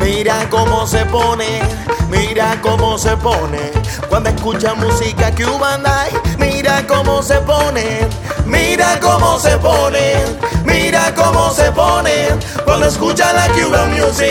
Mira cómo se pone, mira cómo se pone cuando escucha música Cuban Night. Mira cómo se pone, mira cómo se pone, mira cómo se pone cuando escucha la Cuban Music.